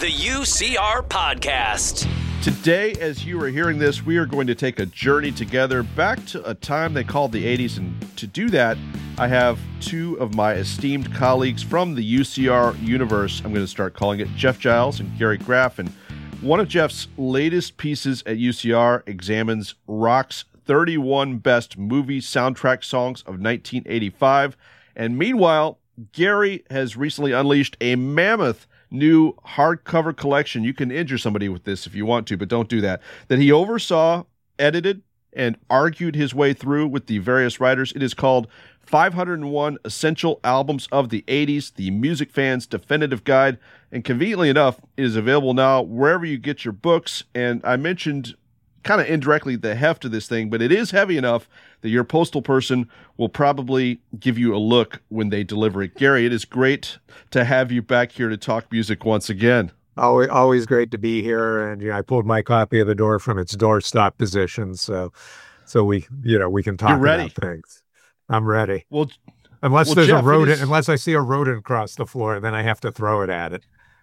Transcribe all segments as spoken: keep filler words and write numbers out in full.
The U C R Podcast. Today, as you are hearing this, we are going to take a journey together back to a time they called the eighties. And to do that, I have two of my esteemed colleagues from the U C R universe. I'm going to start calling it Jeff Giles and Gary Graff. And one of Jeff's latest pieces at U C R examines rock's thirty-one best movie soundtrack songs of nineteen eighty-five. And meanwhile, Gary has recently unleashed a mammoth new hardcover collection. You can injure somebody with this if you want to, but don't do that. That he oversaw, edited, and argued his way through with the various writers. It is called five hundred one Essential Albums of the eighties, the Music Fan's Definitive Guide. And conveniently enough, it is available now wherever you get your books. And I mentioned kind of indirectly the heft of this thing, but it is heavy enough that your postal person will probably give you a look when they deliver it. Gary, it is great to have you back here to talk music once again. Always, always great to be here. And you know, I pulled my copy of the door from its doorstop position, so so we you know we can talk You're ready. about things. I'm ready. Well, unless well, there's Jeff, a rodent, is... unless I see a rodent across the floor, then I have to throw it at it.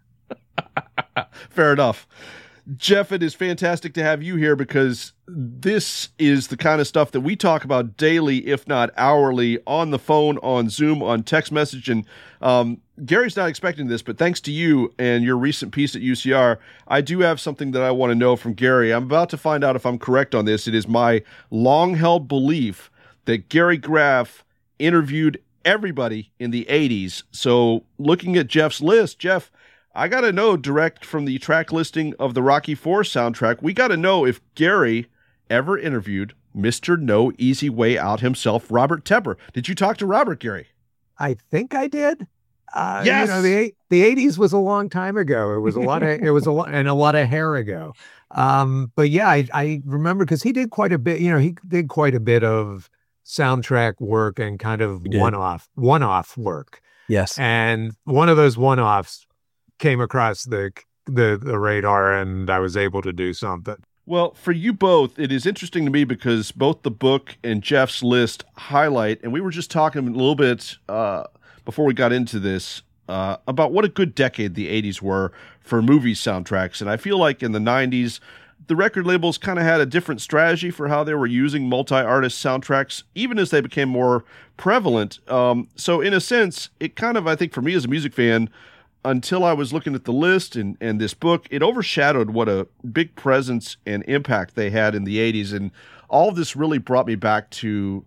Fair enough. Jeff, it is fantastic to have you here because this is the kind of stuff that we talk about daily, if not hourly, on the phone, on Zoom, on text message. And um, Gary's not expecting this, but thanks to you and your recent piece at U C R, I do have something that I want to know from Gary. I'm about to find out if I'm correct on this. It is my long-held belief that Gary Graff interviewed everybody in the eighties. So looking at Jeff's list, Jeff, I got to know, direct from the track listing of the Rocky four soundtrack, we got to know if Gary ever interviewed Mister No Easy Way Out himself, Robert Tepper. Did you talk to Robert, Gary? I think I did. Uh, yes. You know, the the eighties was a long time ago. It was a lot of it was a lot and a lot of hair ago. Um, but yeah, I, I remember because he did quite a bit. You know, he did quite a bit of soundtrack work and kind of one off one off work. Yes, and one of those one offs came across the, the the radar, and I was able to do something. Well, for you both, it is interesting to me because both the book and Jeff's list highlight, and we were just talking a little bit uh, before we got into this uh, about what a good decade the eighties were for movie soundtracks. And I feel like in the nineties, the record labels kind of had a different strategy for how they were using multi-artist soundtracks, even as they became more prevalent. Um, so in a sense, it kind of, I think for me as a music fan, until I was looking at the list and, and this book, it overshadowed what a big presence and impact they had in the eighties. And all of this really brought me back to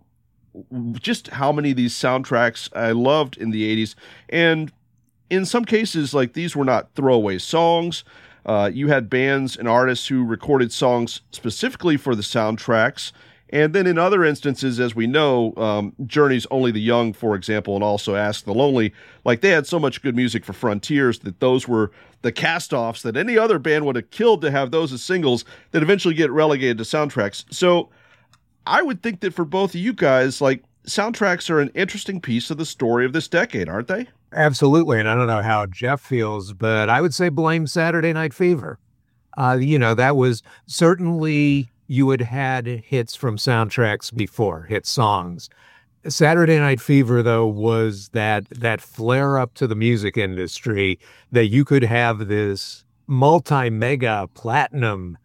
just how many of these soundtracks I loved in the eighties. And in some cases, like, these were not throwaway songs. Uh, you had bands and artists who recorded songs specifically for the soundtracks. And then in other instances, as we know, um, Journey's Only the Young, for example, and also Ask the Lonely, like, they had so much good music for Frontiers that those were the cast-offs that any other band would have killed to have those as singles that eventually get relegated to soundtracks. So I would think that for both of you guys, like, soundtracks are an interesting piece of the story of this decade, aren't they? Absolutely. And I don't know how Jeff feels, but I would say blame Saturday Night Fever. Uh, you know, that was certainly... You had had hits from soundtracks before, hit songs. Saturday Night Fever, though, was that that flare up to the music industry that you could have this multi-mega platinum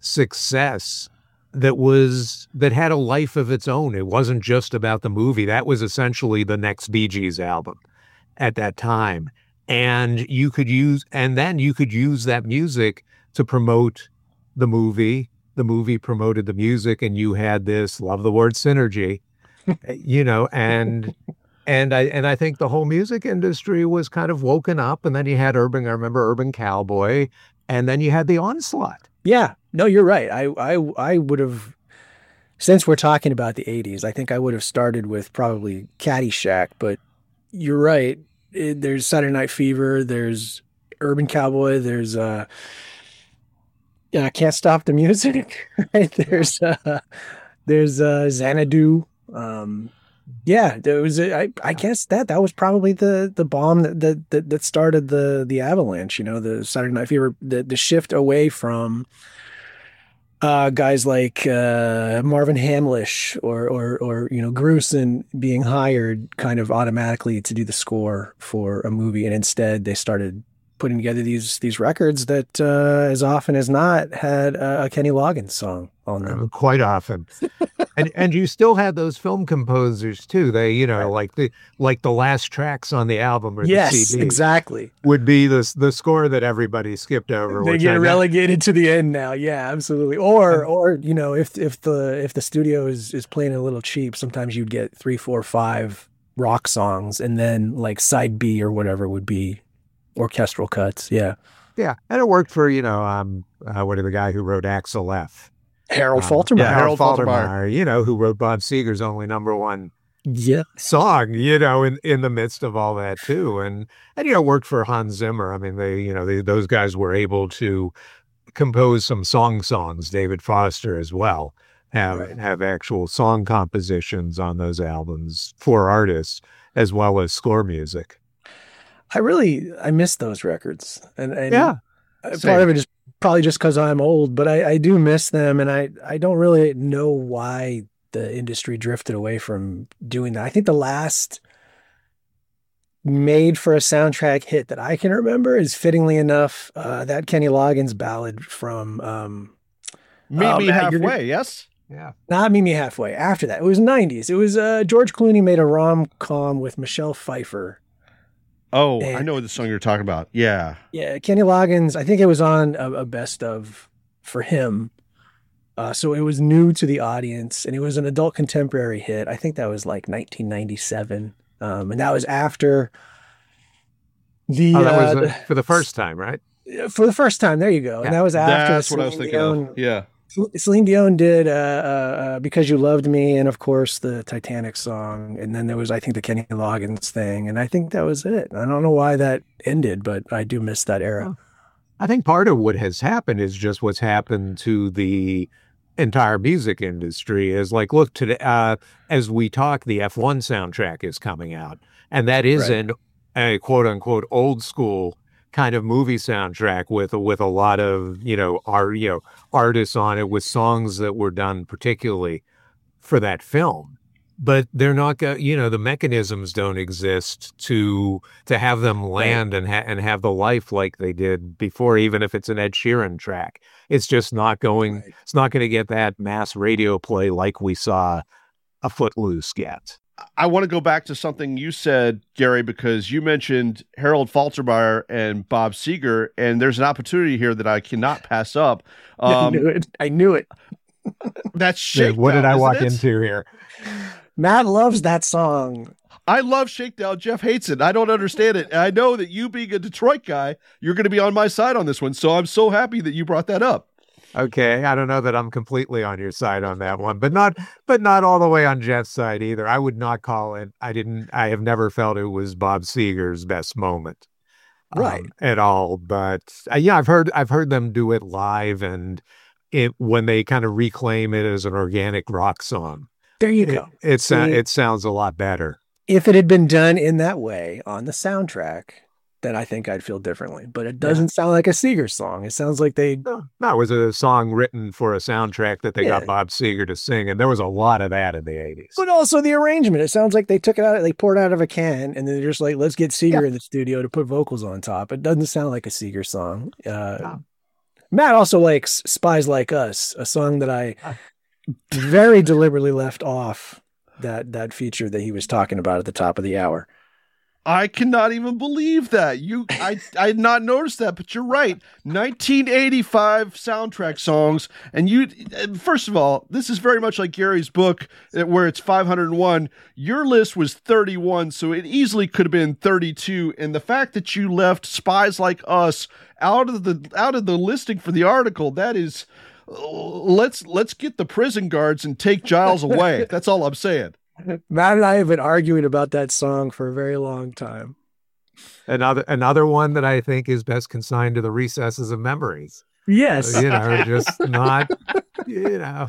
success that was that had a life of its own. It wasn't just about the movie. That was essentially the next Bee Gees album at that time. And you could use, and then you could use that music to promote the movie. The movie promoted the music, and you had this, love the word, synergy, you know, and and I and I think the whole music industry was kind of woken up. And then you had Urban, I remember Urban Cowboy, and then you had the Onslaught. Yeah, no, you're right. I I I would have, since we're talking about the eighties, I think I would have started with probably Caddyshack, but you're right. It, there's Saturday Night Fever, there's Urban Cowboy, there's uh Yeah, Can't Stop the Music. Right? There's uh, there's uh, Xanadu. Um, yeah, there was. A, I I guess that that was probably the the bomb that that that started the the avalanche. You know, the Saturday Night Fever, the the shift away from uh, guys like uh, Marvin Hamlish or or or you know Grusin being hired kind of automatically to do the score for a movie, and instead they started putting together these these records that uh, as often as not had a, a Kenny Loggins song on them. Quite often. and and you still had those film composers too. They, you know, right. like the like the last tracks on the album or yes, the C D exactly. would be the the score that everybody skipped over. They get I relegated to the end now. Yeah, absolutely. Or or you know, if if the if the studio is is playing a little cheap, sometimes you'd get three, four, five rock songs, and then like side B or whatever would be orchestral cuts. Yeah. Yeah. And it worked for, you know, um, uh, what are the guy who wrote Axel F? Harold um, Faltermeyer. Yeah, Harold, Harold Faltermeyer, Faltermeyer, you know, who wrote Bob Seger's only number one yeah. song, you know, in, in the midst of all that too. And, and, you know, worked for Hans Zimmer. I mean, they, you know, they, those guys were able to compose some song songs, David Foster as well. Have right. have actual song compositions on those albums for artists as well as score music. I really, I miss those records. And, and yeah, part same. of it is probably just because I'm old, but I, I do miss them. And I, I don't really know why the industry drifted away from doing that. I think the last made for a soundtrack hit that I can remember is, fittingly enough, uh, that Kenny Loggins ballad from um, Meet oh, Me Matt, Halfway, yes? Yeah. Not Meet Me Halfway. After that, it was nineties. It was uh, George Clooney made a rom-com with Michelle Pfeiffer. Oh, and, I know the song you're talking about. Yeah. Yeah. Kenny Loggins, I think it was on a, a best of for him. Uh, so it was new to the audience, and it was an adult contemporary hit. I think that was like nineteen ninety-seven. Um, and that was after the, oh, that was uh, uh, for the first time, right? For the first time. There you go. Yeah. And that was after. That's what I was thinking Dion, of. Yeah. Celine Dion did uh, uh, uh, Because You Loved Me, and of course the Titanic song. And then there was, I think, the Kenny Loggins thing. And I think that was it. I don't know why that ended, but I do miss that era. Well, I think part of what has happened is just what's happened to the entire music industry is like, look, today, uh, as we talk, the F one soundtrack is coming out. And that is Right. an, a quote unquote old school kind of movie soundtrack with with a lot of, you know, art, you know, artists on it with songs that were done particularly for that film. But they're not, go, you know, the mechanisms don't exist to to have them land right. and ha- and have the life like they did before. Even if it's an Ed Sheeran track, it's just not going. Right. It's not going to get that mass radio play like we saw a Footloose get. I want to go back to something you said, Gary, because you mentioned Harold Faltermeyer and Bob Seger, and there's an opportunity here that I cannot pass up. Um, I knew it. I knew it. That's Shakedown. What did I walk it? into here? Matt loves that song. I love Shakedown. Jeff hates it. I don't understand it. And I know that you being a Detroit guy, you're going to be on my side on this one. So I'm so happy that you brought that up. Okay, I don't know that I'm completely on your side on that one, but not, but not all the way on Jeff's side either. I would not call it. I didn't. I have never felt it was Bob Seger's best moment, right, um, at all. But uh, yeah, I've heard. I've heard them do it live, and it when they kind of reclaim it as an organic rock song. There you go. It, it, See, it sounds a lot better. If it had been done in that way on the soundtrack, then I think I'd feel differently. But it doesn't yeah. sound like a Seger song. It sounds like they... No, no, it was a song written for a soundtrack that they yeah. got Bob Seger to sing, and there was a lot of that in the eighties. But also the arrangement. It sounds like they took it out, they poured it out of a can, and then they're just like, let's get Seger yeah. in the studio to put vocals on top. It doesn't sound like a Seger song. Uh, no. Matt also likes Spies Like Us, a song that I very deliberately left off that that feature that he was talking about at the top of the hour. I cannot even believe that. You, I, I had not noticed that, but you're right. nineteen eighty-five soundtrack songs, and you. First of all, this is very much like Gary's book, where it's five hundred one. Your list was thirty-one, so it easily could have been thirty-two. And the fact that you left Spies Like Us out of the out of the listing for the article, that is, let's let's get the prison guards and take Giles away. That's all I'm saying. Matt and I have been arguing about that song for a very long time. Another another one that I think is best consigned to the recesses of memories. Yes. So, you know, just not, you know.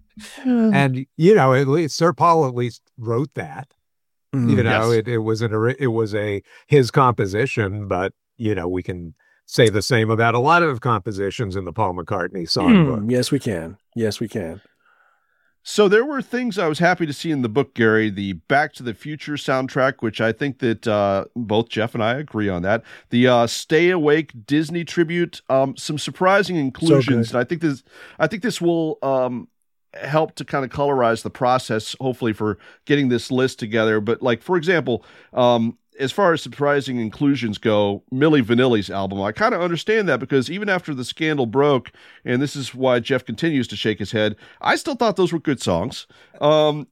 And, you know, at least Sir Paul at least wrote that. Mm, you know, yes. it, it was an it was a his composition, but, you know, we can say the same about a lot of compositions in the Paul McCartney songbook. Mm, yes, we can. Yes, we can. So there were things I was happy to see in the book, Gary. The Back to the Future soundtrack, which I think that uh, both Jeff and I agree on that. The uh, Stay Awake Disney tribute, um, some surprising inclusions, So and I think this, I think this will um, help to kind of colorize the process, hopefully, for getting this list together. But like, for example, um, as far as surprising inclusions go, Milli Vanilli's album, I kind of understand that because even after the scandal broke, and this is why Jeff continues to shake his head, I still thought those were good songs. Um,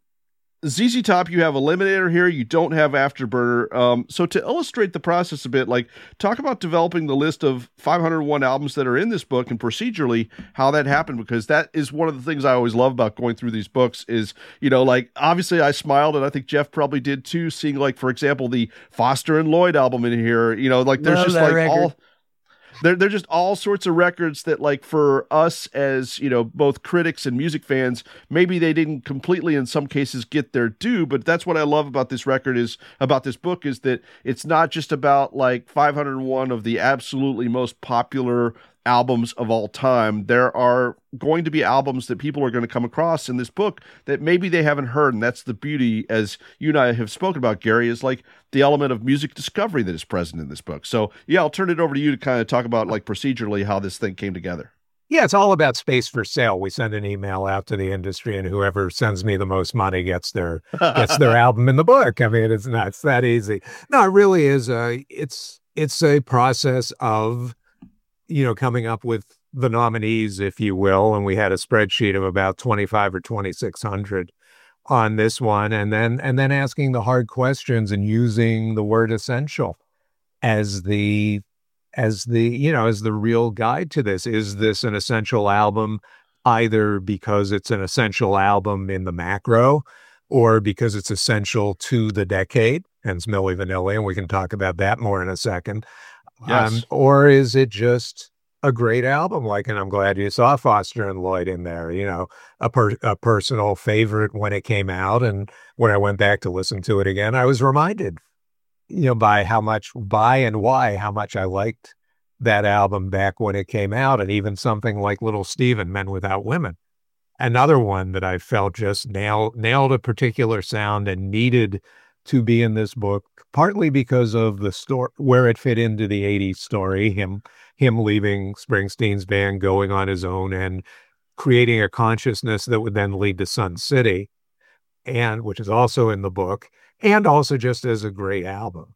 Z Z Top, you have Eliminator here, you don't have Afterburner. Um, so to illustrate the process a bit, like talk about developing the list of five hundred one albums that are in this book and procedurally how that happened, because that is one of the things I always love about going through these books is, you know, like obviously I smiled and I think Jeff probably did too, seeing like, for example, the Foster and Lloyd album in here, you know, like there's Love just that like record. all... They're, they're just all sorts of records that, like, for us as, you know, both critics and music fans, maybe they didn't completely, in some cases, get their due. But that's what I love about this record is, about this book, is that it's not just about, like, five hundred one of the absolutely most popular albums of all time. There are going to be albums that people are going to come across in this book that maybe they haven't heard. And that's the beauty, as you and I have spoken about, Gary, is like the element of music discovery that is present in this book. So yeah, I'll turn it over to you to kind of talk about like procedurally how this thing came together. Yeah, it's all about space for sale. We send an email out to the industry, and whoever sends me the most money gets their gets their album in the book. I mean, it's not it's that easy. No, it really is. A, it's it's a process of, you know, coming up with the nominees, if you will. And we had a spreadsheet of about twenty-five or twenty-six hundred on this one. And then, and then asking the hard questions and using the word essential as the, as the, you know, as the real guide to this. Is this an essential album, either because it's an essential album in the macro or because it's essential to the decade? Hence Milli Vanilli. And we can talk about that more in a second. Yes. Um, or is it just a great album? Like, and I'm glad you saw Foster and Lloyd in there, you know, a, per, a personal favorite when it came out. And when I went back to listen to it again, I was reminded, you know, by how much, by and why, how much I liked that album back when it came out. And even something like Little Steven, Men Without Women, another one that I felt just nailed, nailed a particular sound and needed to be in this book, partly because of the story, where it fit into the eighties story, him him leaving Springsteen's band, going on his own, and creating a consciousness that would then lead to Sun City, and which is also in the book, and also just as a great album.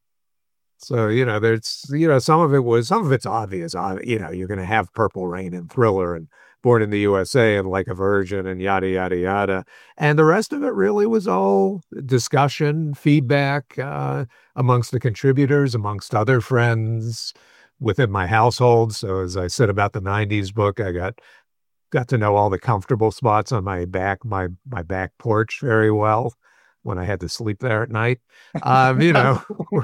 So, you know, there's, you know, some of it was, some of it's obvious. You know, you're going to have Purple Rain and Thriller and Born in the U S A and Like a Virgin and yada, yada, yada. And the rest of it really was all discussion, feedback uh, amongst the contributors, amongst other friends within my household. So as I said about the nineties book, I got got to know all the comfortable spots on my back, my my back porch very well when I had to sleep there at night. Um, you know,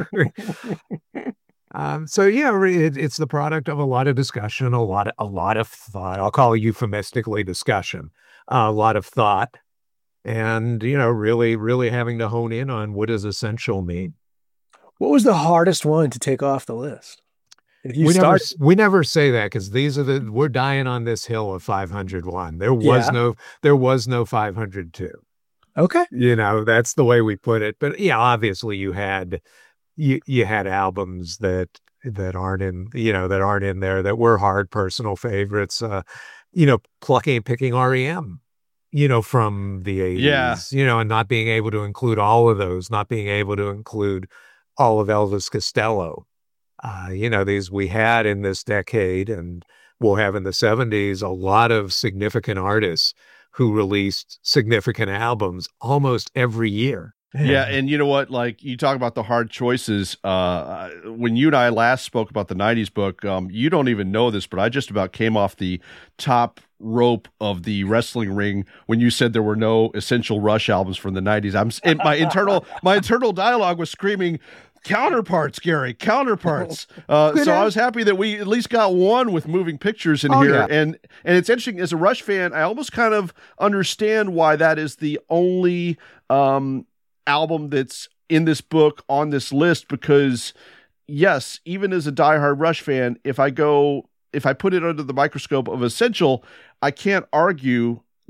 um, so yeah, it, it's the product of a lot of discussion, a lot of, a lot of thought. I'll call it euphemistically discussion, uh, a lot of thought, and, you know, really, really having to hone in on what does essential mean. What was the hardest one to take off the list? If you we start, never we never say that, because these are the we're dying on this hill of five hundred one. There was Yeah. no there was no five hundred two. okay, You know, that's the way we put it. But yeah, obviously you had you you had albums that that aren't in, you know, that aren't in there that were hard personal favorites. Uh, you know, plucking and picking R E M, you know, from the eighties, Yeah. you know, and not being able to include all of those, not being able to include all of Elvis Costello. Uh, you know, these we had in this decade, and we'll have in the seventies, a lot of significant artists who released significant albums almost every year. Yeah, and you know what? Like, you talk about the hard choices. Uh, when you and I last spoke about the nineties book, um, you don't even know this, but I just about came off the top rope of the wrestling ring when you said there were no Essential Rush albums from the nineties. I'm and my internal my internal dialogue was screaming, "Counterparts, Gary, counterparts." Uh, so I was happy that we at least got one with Moving Pictures in Oh, here. yeah. And and it's interesting, as a Rush fan, I almost kind of understand why that is the only um, album that's in this book on this list, because yes, even as a diehard Rush fan, if I go, if I put it under the microscope of Essential, I can't argue that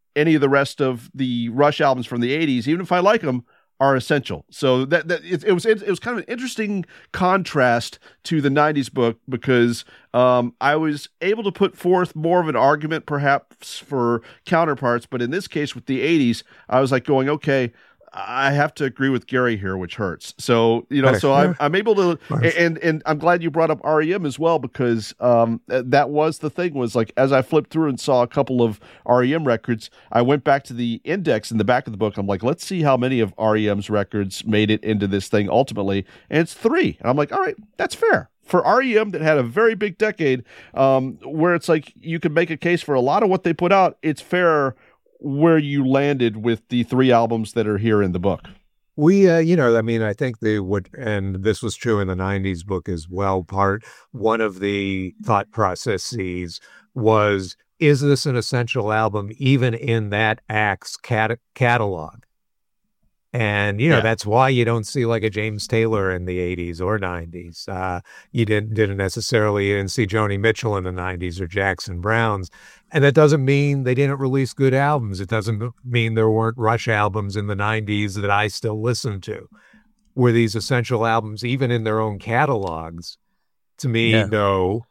any of the rest of the Rush albums from the eighties, even if I like them, are essential. So that, that it, it was it, it was kind of an interesting contrast to the nineties book, because um, I was able to put forth more of an argument perhaps for counterparts, but in this case with the eighties, I was like going, okay, I have to agree with Gary here, which hurts. So, you know, so I'm, I'm able to, and, and I'm glad you brought up R E M as well, because um, that was the thing, was like, as I flipped through and saw a couple of R E M records, I went back to the index in the back of the book. I'm like, let's see how many of R E M's records made it into this thing ultimately. And it's three. And I'm like, all right, that's fair. For R E M, that had a very big decade, um, where it's like, you could make a case for a lot of what they put out. It's fair where you landed with the three albums that are here in the book. We, uh, you know, I mean, I think they would, and this was true in the nineties book as well, part, one of the thought processes was, is this an essential album even in that act's cat- catalog? And, you know, yeah. that's why you don't see like a James Taylor in the eighties or nineties. Uh, you didn't, didn't necessarily you didn't see Joni Mitchell in the nineties or Jackson Browns. And that doesn't mean they didn't release good albums. It doesn't mean there weren't Rush albums in the nineties that I still listen to. Were these essential albums, even in their own catalogs? To me, yeah. no.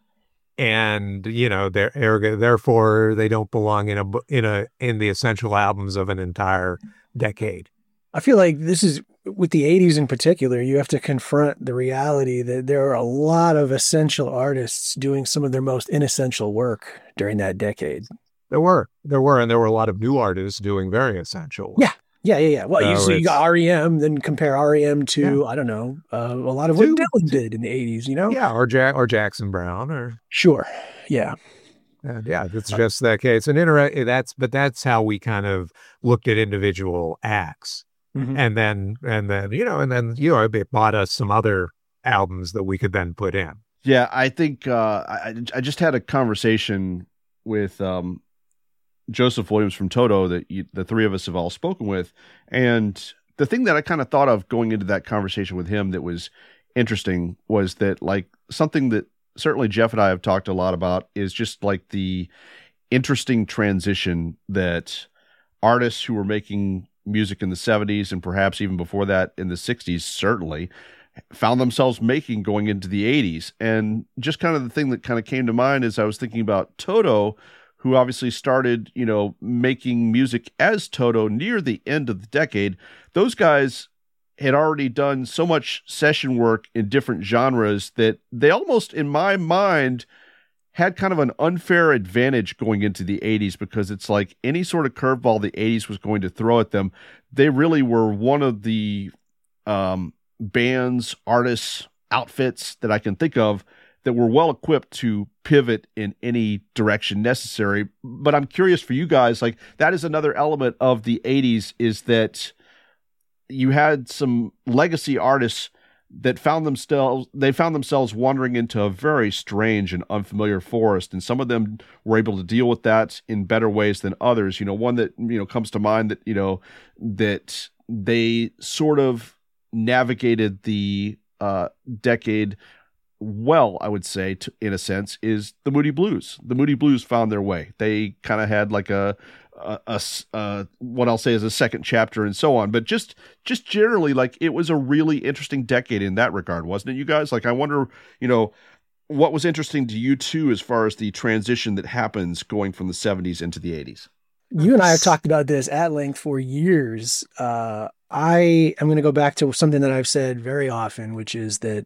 And, you know, they're, therefore they don't belong in a, in a, in the essential albums of an entire decade. I feel like this is, with the eighties in particular, you have to confront the reality that there are a lot of essential artists doing some of their most inessential work during that decade. There were, there were, and there were a lot of new artists doing very essential work. Yeah, yeah, yeah, yeah. Well, so you, so you got R E M, then compare R E M to, yeah. I don't know, uh, a lot of what Dylan did in the eighties, you know? Yeah, or Jack or Jackson Browne, or sure, yeah. And yeah, it's just that case. And inter- that's, but that's how we kind of looked at individual acts. Mm-hmm. And then, and then, you know, and then, you know, it bought us some other albums that we could then put in. Yeah, I think uh, I, I just had a conversation with um, Joseph Williams from Toto that you, the three of us have all spoken with. And the thing that I kind of thought of going into that conversation with him that was interesting was that, like, something that certainly Jeff and I have talked a lot about is just like the interesting transition that artists who were making music in the seventies and perhaps even before that in the sixties certainly found themselves making going into the eighties. And just kind of the thing that kind of came to mind as I was thinking about Toto, who obviously started, you know, making music as Toto near the end of the decade. Those guys had already done so much session work in different genres that they almost, in my mind, had kind of an unfair advantage going into the eighties, because it's like any sort of curveball the eighties was going to throw at them, they really were one of the um, bands, artists, outfits that I can think of that were well equipped to pivot in any direction necessary. But I'm curious for you guys, like, that is another element of the eighties, is that you had some legacy artists that found themselves, they found themselves wandering into a very strange and unfamiliar forest. And some of them were able to deal with that in better ways than others. You know, one that, you know, comes to mind that, you know, that they sort of navigated the uh, decade well, I would say, to, in a sense, is the Moody Blues. The Moody Blues found their way. They kind of had like a, a, a, a, what I'll say is a second chapter and so on. But just, just generally, like, it was a really interesting decade in that regard, wasn't it, you guys? Like, I wonder, you know, what was interesting to you too, as far as the transition that happens going from the seventies into the eighties? You and I have talked about this at length for years. Uh, I am going to go back to something that I've said very often, which is that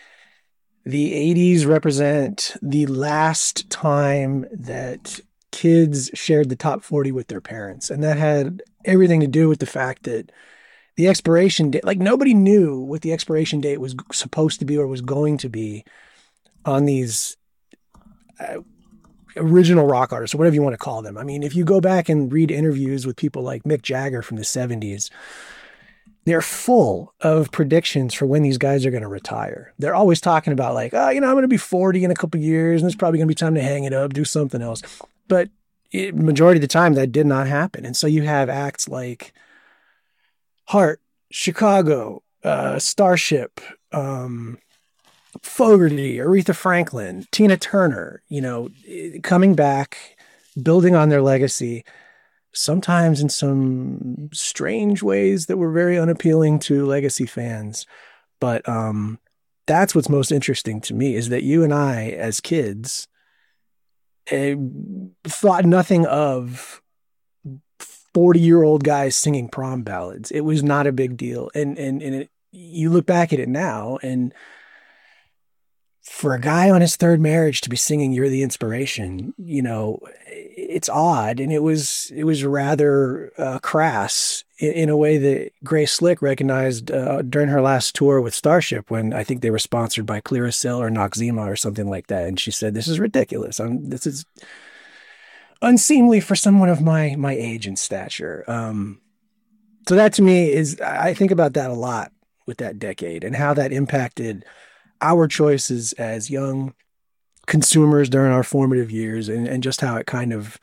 the eighties represent the last time that kids shared the top forty with their parents. And that had everything to do with the fact that the expiration date, like, nobody knew what the expiration date was supposed to be or was going to be on these uh, original rock artists, or whatever you want to call them. I mean, if you go back and read interviews with people like Mick Jagger from the seventies, they're full of predictions for when these guys are going to retire. They're always talking about, like, oh, you know, I'm going to be forty in a couple of years, and it's probably going to be time to hang it up, do something else. But it, majority of the time, that did not happen. And so you have acts like Heart, Chicago, uh, Starship, um, Fogerty, Aretha Franklin, Tina Turner, you know, coming back, building on their legacy, sometimes in some strange ways that were very unappealing to legacy fans. But um, that's what's most interesting to me, is that you and I, as kids, uh, thought nothing of forty-year-old guys singing prom ballads. It was not a big deal. And and and it, you look back at it now, and for a guy on his third marriage to be singing "You're the Inspiration," you know, it's odd, and it was it was rather uh, crass in, in a way that Grace Slick recognized uh, during her last tour with Starship, when I think they were sponsored by Clearasil or Noxzema or something like that, and she said, "This is ridiculous. I'm, this is unseemly for someone of my my age and stature." Um, so that to me is, I think about that a lot with that decade and how that impacted our choices as young consumers during our formative years, and, and just how it kind of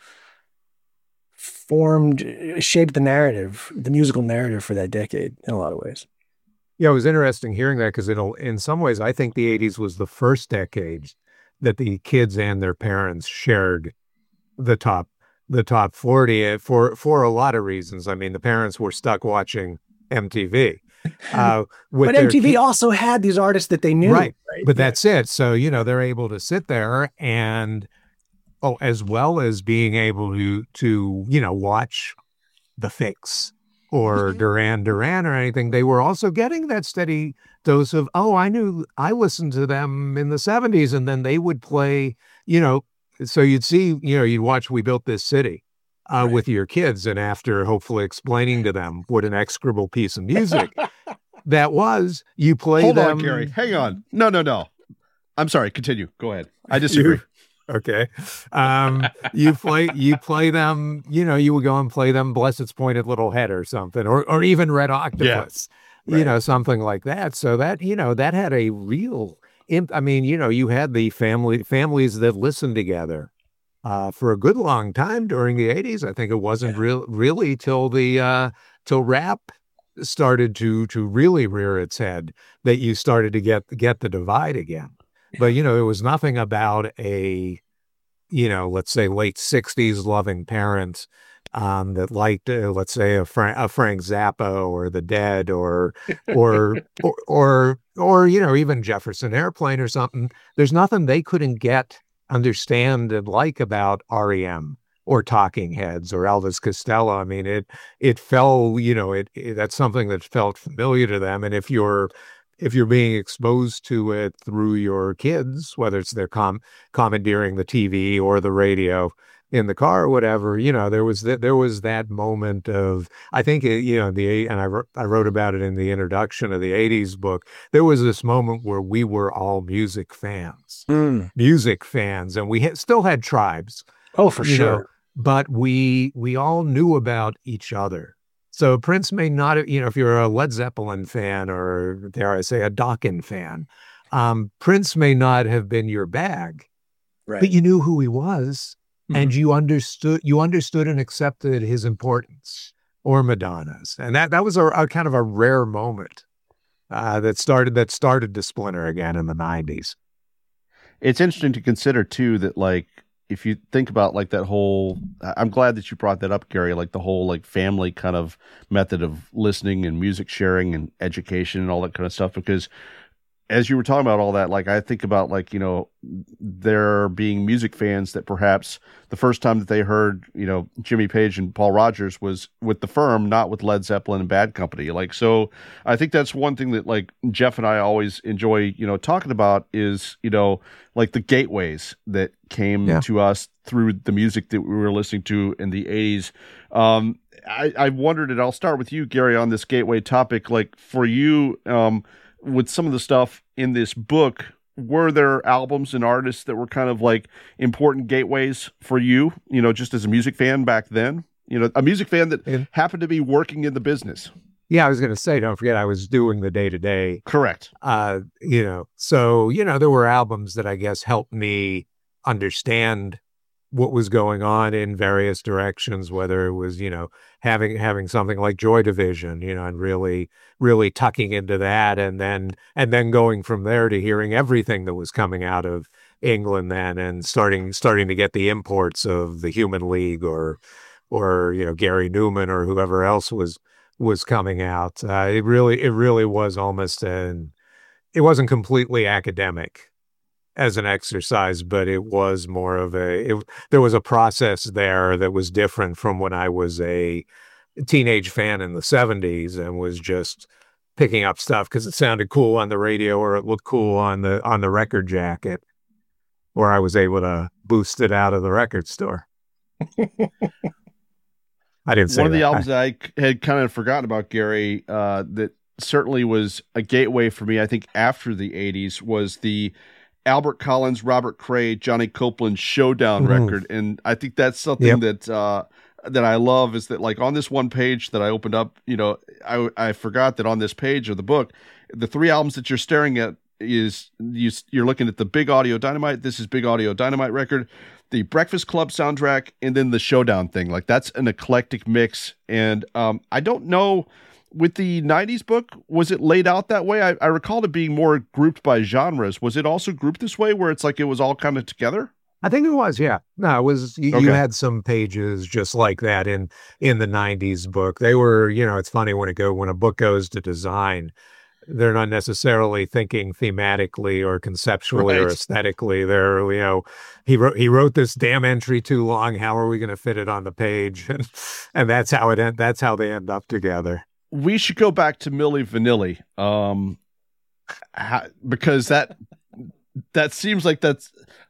formed, shaped the narrative, the musical narrative for that decade in a lot of ways. Yeah, it was interesting hearing that, because in, in some ways, I think the eighties was the first decade that the kids and their parents shared the top the top forty for for a lot of reasons. I mean, the parents were stuck watching M T V. Uh, but M T V ki- also had these artists that they knew. Right. right? But yeah. That's it. So, you know, they're able to sit there and, oh, as well as being able to, to you know, watch the Fix or mm-hmm. Duran Duran or anything, they were also getting that steady dose of, oh, I knew, I listened to them in the seventies, and then they would play, you know, so you'd see, you know, you'd watch We Built This City. Uh, right. With your kids, and after hopefully explaining to them what an execrable piece of music that was, you play Hold them. Hold on, Gary. Hang on. No, no, no. I'm sorry. Continue. Go ahead. I disagree. You, okay. Um, you play. You play them. You know, you would go and play them Blessed's Pointed Little Head or something, or or even Red Octopus. Yeah. Right. You know, something like that. So that you know that had a real. Imp- I mean, you know, you had the family families that listened together. Uh, for a good long time during the eighties. I think it wasn't yeah. real, really till the uh, till rap started to to really rear its head that you started to get get the divide again. But you know, it was nothing about a you know, let's say late sixties loving parent um, that liked, uh, let's say, a, Fra- a Frank Zappa or the Dead or or, or or or you know, even Jefferson Airplane or something. There's nothing they couldn't get. Understand and like about R E M or Talking Heads or Elvis Costello. I mean, it it fell, you know, it, it that's something that felt familiar to them. And if you're if you're being exposed to it through your kids, whether it's their com commandeering the T V or the radio in the car or whatever, you know, there was th- there was that moment of, I think, it, you know, the and I wrote I wrote about it in the introduction of the eighties book. There was this moment where we were all music fans, mm. music fans, and we ha- still had tribes. Oh, for sure. Know, but we we all knew about each other. So Prince may not have, you know, if you're a Led Zeppelin fan or dare I say a Dokken fan, um, Prince may not have been your bag, right. but you knew who he was. Mm-hmm. And you understood, you understood and accepted his importance, or Madonna's, and that that was a, a kind of a rare moment uh, that started that started to splinter again in the nineties. It's interesting to consider too that, like, if you think about like that whole, I'm glad that you brought that up, Gary, like the whole like family kind of method of listening and music sharing and education and all that kind of stuff, because as you were talking about all that, like I think about like, you know, there being music fans that perhaps the first time that they heard, you know, Jimmy Page and Paul Rogers was with The Firm, not with Led Zeppelin and Bad Company. Like, so I think that's one thing that like Jeff and I always enjoy, you know, talking about is, you know, like the gateways that came yeah. to us through the music that we were listening to in the eighties. Um, I, I wondered, and I'll start with you, Gary, on this gateway topic, like for you, um, with some of the stuff in this book, were there albums and artists that were kind of like important gateways for you, you know, just as a music fan back then, you know, a music fan that yeah. happened to be working in the business? Yeah, I was going to say, don't forget, I was doing the day to day. Correct. Uh, you know, so, you know, there were albums that I guess helped me understand what was going on in various directions, whether it was, you know, having having something like Joy Division, you know, and really, really tucking into that, and then and then going from there to hearing everything that was coming out of England then, and starting starting to get the imports of the Human League or or, you know, Gary Newman or whoever else was, was coming out. Uh, it really, it really was almost an, it wasn't completely academic as an exercise, but it was more of a, it, there was a process there that was different from when I was a teenage fan in the seventies and was just picking up stuff because it sounded cool on the radio or it looked cool on the, on the record jacket, or I was able to boost it out of the record store. I didn't say One of the that. albums that I had kind of forgotten about, Gary, uh, that certainly was a gateway for me, I think, after the eighties, was the Albert Collins, Robert Cray, Johnny Copeland Showdown Mm. record. And I think that's something Yep. that uh, that I love, is that, like, on this one page that I opened up, you know, I, I forgot that on this page of the book, the three albums that you're staring at is you, you're looking at the Big Audio Dynamite. This is Big Audio Dynamite record, the Breakfast Club soundtrack, and then the Showdown thing. Like, that's an eclectic mix. And um, I don't know, with the nineties book, was it laid out that way? I, I recall it being more grouped by genres. Was it also grouped this way, where it's like it was all kind of together? I think it was, yeah. No, it was, you, Okay. you had some pages just like that in, in the nineties book. They were, you know, it's funny when it go, when a book goes to design, they're not necessarily thinking thematically or conceptually or Right. aesthetically. They're, you know, he wrote, he wrote this damn entry too long. How are we going to fit it on the page? And, and that's how it, end, that's how they end up together. We should go back to Milli Vanilli, um, ha- because that that seems like that's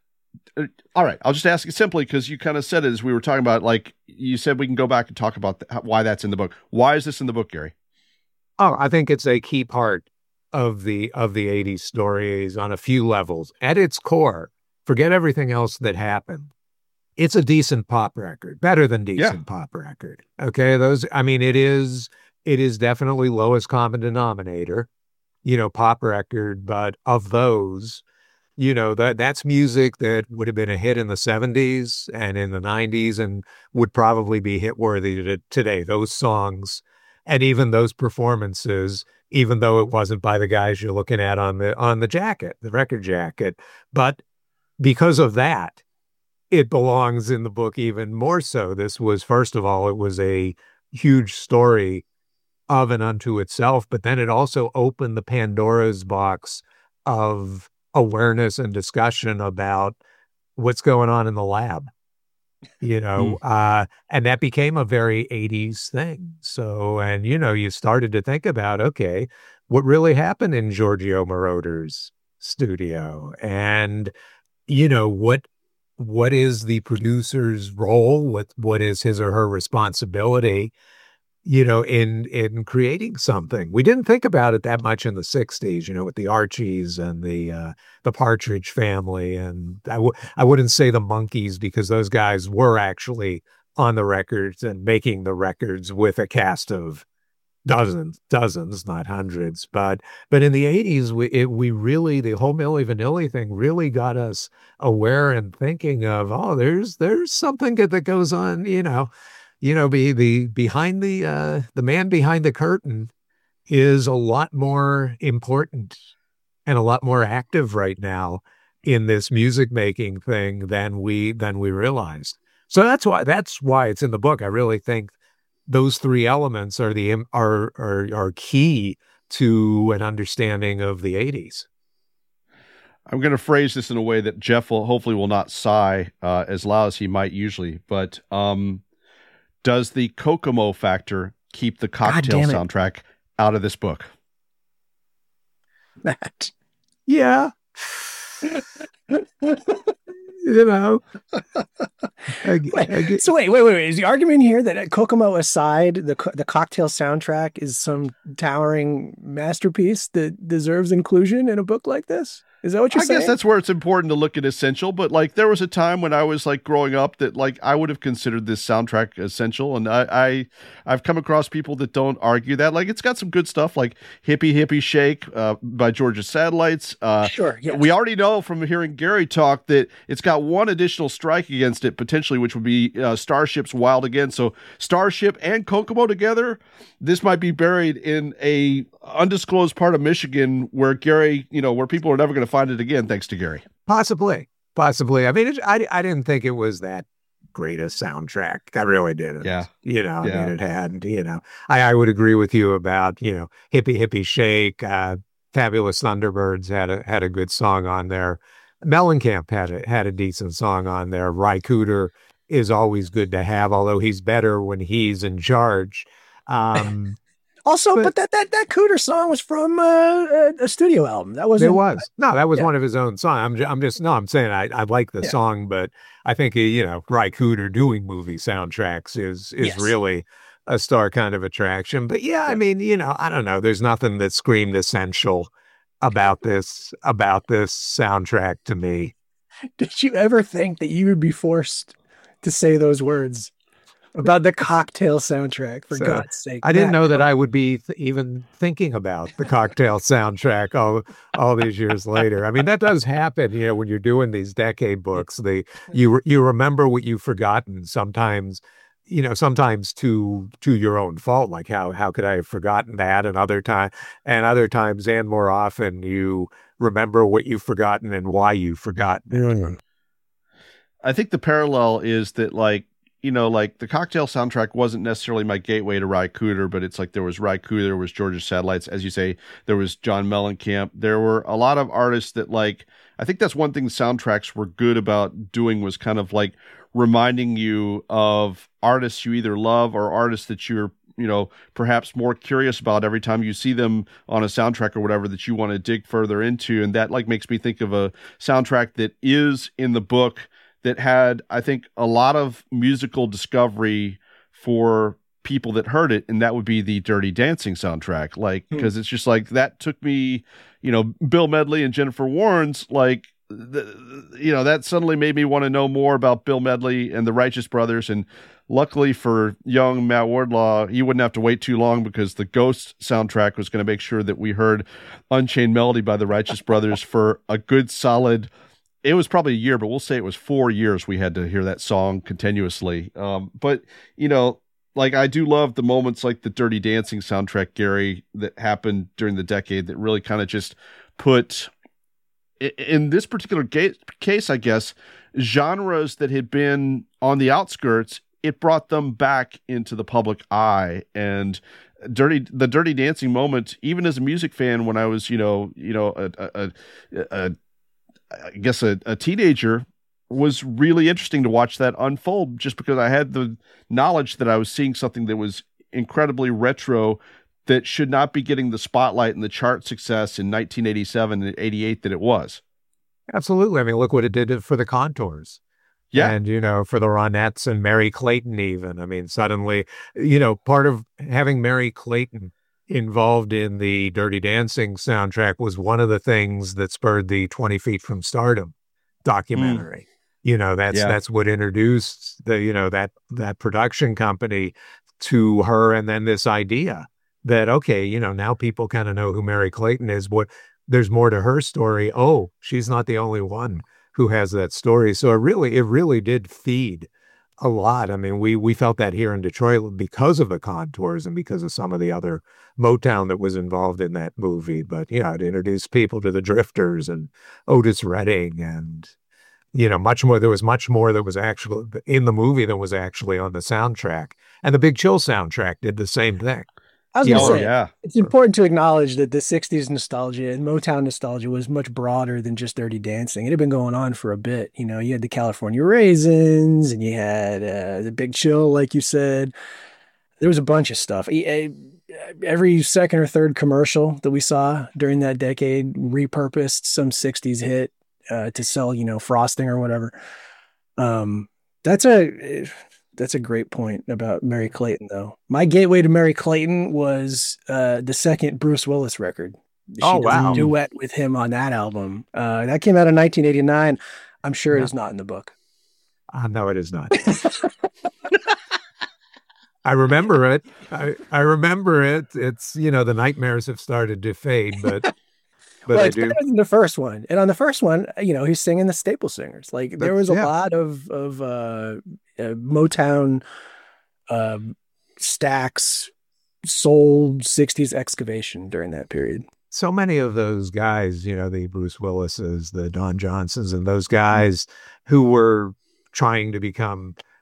uh, all right. I'll just ask you simply, because you kind of said it as we were talking about. Like, you said, we can go back and talk about th- why that's in the book. Why is this in the book, Gary? Oh, I think it's a key part of the of the eighties stories on a few levels. At its core, forget everything else that happened. It's a decent pop record, better than decent Yeah. pop record. Okay, those. I mean, it is. It is definitely lowest common denominator, you know, pop record. But of those, you know, that that's music that would have been a hit in the seventies and in the nineties and would probably be hit worthy to, today. Those songs and even those performances, even though it wasn't by the guys you're looking at on the on the jacket, the record jacket, but because of that, it belongs in the book even more so. This was, first of all, it was a huge story of and unto itself, but then it also opened the Pandora's box of awareness and discussion about what's going on in the lab, you know, uh, and that became a very eighties thing. So, and, you know, you started to think about, okay, what really happened in Giorgio Moroder's studio? And, you know, what, what is the producer's role? What, what is his or her responsibility, you know, in, in creating something? We didn't think about it that much in the sixties, you know, with the Archies and the, uh, the Partridge Family. And I w- I wouldn't say the Monkees, because those guys were actually on the records and making the records with a cast of dozens, dozens, not hundreds. But, but in the eighties, we, it, we really, the whole Milli Vanilli thing really got us aware and thinking of, oh, there's, there's something that goes on, you know, you know, be the behind the uh, the man behind the curtain is a lot more important and a lot more active right now in this music making thing than we than we realized. So that's why that's why it's in the book. I really think those three elements are the are are are key to an understanding of the eighties. I'm going to phrase this in a way that Jeff will hopefully will not sigh uh, as loud as he might usually, but um, does the Kokomo factor keep the Cocktail damn it. soundtrack out of this book? Matt. Yeah. You know. I, I, So wait, wait, wait, wait. Is the argument here that Kokomo aside, the co- the Cocktail soundtrack is some towering masterpiece that deserves inclusion in a book like this? Is that what you're I saying? guess that's where it's important to look at essential, but like there was a time when I was like growing up that like I would have considered this soundtrack essential, and I, I I've come across people that don't argue that. Like it's got some good stuff, like Hippie Hippie Shake uh, by Georgia Satellites. Uh, Sure, yes. We already know from hearing Gary talk that it's got one additional strike against it potentially, which would be uh, Starship's Wild Again. So Starship and Kokomo together, this might be buried in a undisclosed part of Michigan where Gary, you know, where people are never going to find it again, thanks to Gary. Possibly, possibly. I mean, it, I, I didn't think it was that greatest soundtrack. I really didn't. Yeah. You know, I Yeah. mean, it had, you know, I, I would agree with you about, you know, Hippie Hippie Shake, uh, Fabulous Thunderbirds had a, had a good song on there. Mellencamp had a, had a decent song on there. Ry Cooder is always good to have, although he's better when he's in charge. Um, Also, But- but, that, that that Cooter song was from uh, a, a studio album. That wasn't. It was. No, that was Yeah. one of his own songs. I'm, ju- I'm just, no, I'm saying I, I like the Yeah. song, but I think, you know, Ry Cooder doing movie soundtracks is, is Yes. really a star kind of attraction. But yeah, I mean, you know, I don't know. There's nothing that screamed essential about this, about this soundtrack to me. Did you ever think that you would be forced to say those words about the Cocktail soundtrack? For So, God's sake, I didn't Matt, know that I would be th- even thinking about the Cocktail soundtrack all all these years later. I mean, that does happen, you know, when you're doing these decade books. The you re- you remember what you've forgotten sometimes, you know, sometimes to to your own fault. Like how how could I have forgotten that? And other time and other times, and more often, you remember what you've forgotten and why you've forgotten it. I think the parallel is that, like, you know, like the Cocktail soundtrack wasn't necessarily my gateway to Ry Cooder, but it's like there was Ry Cooder, there was Georgia Satellites, as you say, there was John Mellencamp. There were a lot of artists that, like, I think that's one thing the soundtracks were good about doing, was kind of like reminding you of artists you either love or artists that you're, you know, perhaps more curious about every time you see them on a soundtrack or whatever, that you want to dig further into. And that, like, makes me think of a soundtrack that is in the book that had, I think, a lot of musical discovery for people that heard it, and that would be the Dirty Dancing soundtrack. Like, because hmm. it's just like, that took me, you know, Bill Medley and Jennifer Warnes, like, the, you know, that suddenly made me want to know more about Bill Medley and the Righteous Brothers. And luckily for young Matt Wardlaw, he wouldn't have to wait too long, because the Ghost soundtrack was going to make sure that we heard Unchained Melody by the Righteous Brothers for a good solid, it was probably a year, but we'll say it was four years we had to hear that song continuously. Um, but, you know, like, I do love the moments like the Dirty Dancing soundtrack, Gary, that happened during the decade that really kind of just put, in this particular ga- case, I guess, genres that had been on the outskirts, it brought them back into the public eye. And Dirty, the Dirty Dancing moment, even as a music fan, when I was, you know, you know, a, a, a, a I guess a, a teenager, was really interesting to watch that unfold, just because I had the knowledge that I was seeing something that was incredibly retro, that should not be getting the spotlight and the chart success in nineteen eighty-seven and eighty-eight that it was. Absolutely. I mean, look what it did for the Contours. Yeah. And, you know, for the Ronettes and Mary Clayton even. I mean, suddenly, you know, part of having Mary Clayton involved in the Dirty Dancing soundtrack was one of the things that spurred the twenty Feet from Stardom documentary. Mm. You know, that's yeah. that's what introduced the, you know, that that production company to her, and then this idea that, okay, you know, now people kind of know who Mary Clayton is, but there's more to her story. Oh, she's not the only one who has that story. So it really, it really did feed a lot. I mean, we we felt that here in Detroit because of the Contours and because of some of the other Motown that was involved in that movie. But, yeah, it introduced people to the Drifters and Otis Redding, and, you know, much more. There was much more that was actually in the movie than was actually on the soundtrack. And the Big Chill soundtrack did the same thing. I was going to oh, say, yeah. It's important to acknowledge that the sixties nostalgia and Motown nostalgia was much broader than just Dirty Dancing. It had been going on for a bit. You know, you had the California Raisins, and you had uh, the Big Chill, like you said. There was a bunch of stuff. Every second or third commercial that we saw during that decade repurposed some sixties hit uh, to sell, you know, frosting or whatever. Um, that's a... That's a great point about Mary Clayton, though. My gateway to Mary Clayton was uh, the second Bruce Willis record. She oh, does wow. a duet with him on that album. Uh, that came out in nineteen eighty-nine. I'm sure yeah. it is not in the book. Uh, no, it is not. I remember it. I, I remember it. It's, you know, the nightmares have started to fade, but... But well, I it's do. better than the first one. And on the first one, you know, he's singing the Staple Singers. Like, there That's, was a yeah. lot of of uh, uh, Motown uh, stacks, soul sixties excavation during that period. So many of those guys, you know, the Bruce Willises, the Don Johnsons, and those guys who were trying to become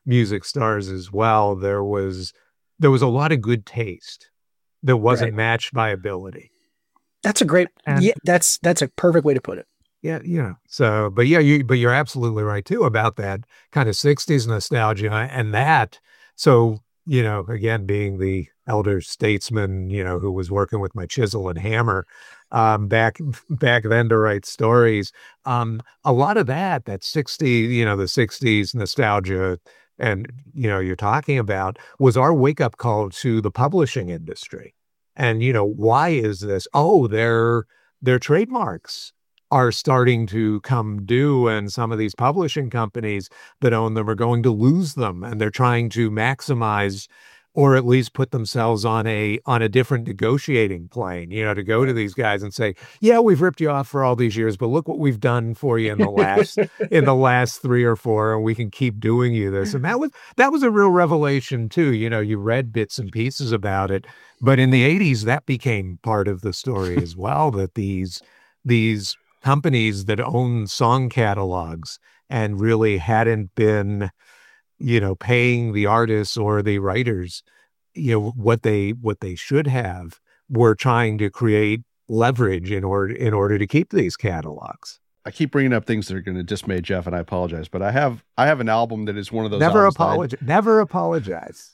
music stars as well, there was there was a lot of good taste that wasn't Right. matched by ability. That's a great, And- yeah, that's, that's a perfect way to put it. Yeah, you know. So, but yeah, you but you're absolutely right too about that kind of sixties nostalgia and that. So, you know, again, being the elder statesman, you know, who was working with my chisel and hammer um, back back then to write stories, um, a lot of that, that sixties, you know, the sixties nostalgia, and you know, you're talking about was our wake up call to the publishing industry. And you know, why is this? Oh, their their trademarks are starting to come due, and some of these publishing companies that own them are going to lose them, and they're trying to maximize or at least put themselves on a on a different negotiating plane, you know, to go to these guys and say, yeah, we've ripped you off for all these years, but look what we've done for you in the last in the last three or four, and we can keep doing you this. And that was that was a real revelation too. You know, you read bits and pieces about it, but in the eighties, that became part of the story as well, that these these companies that own song catalogs and really hadn't been, you know, paying the artists or the writers, you know, what they what they should have, were trying to create leverage in order in order to keep these catalogs. I keep bringing up things that are going to dismay Jeff, and I apologize, but I have I have an album that is one of those. Never albums that I- apologize. Never apologize.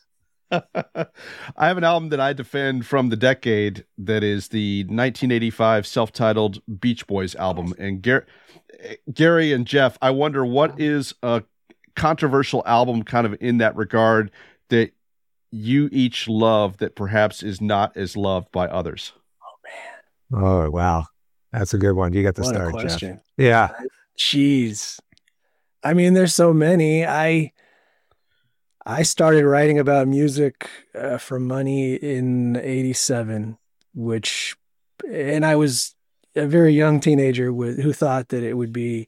I have an album that I defend from the decade that is the nineteen eighty-five self-titled Beach Boys album. And Gar- Gary and Jeff, I wonder what is a controversial album kind of in that regard that you each love that perhaps is not as loved by others? Oh, wow. That's a good one. You got to What a start, Jeff. question. Yeah. Jeez. I mean, there's so many. I I started writing about music uh, for money in eighty-seven, which, and I was a very young teenager with, who thought that it would be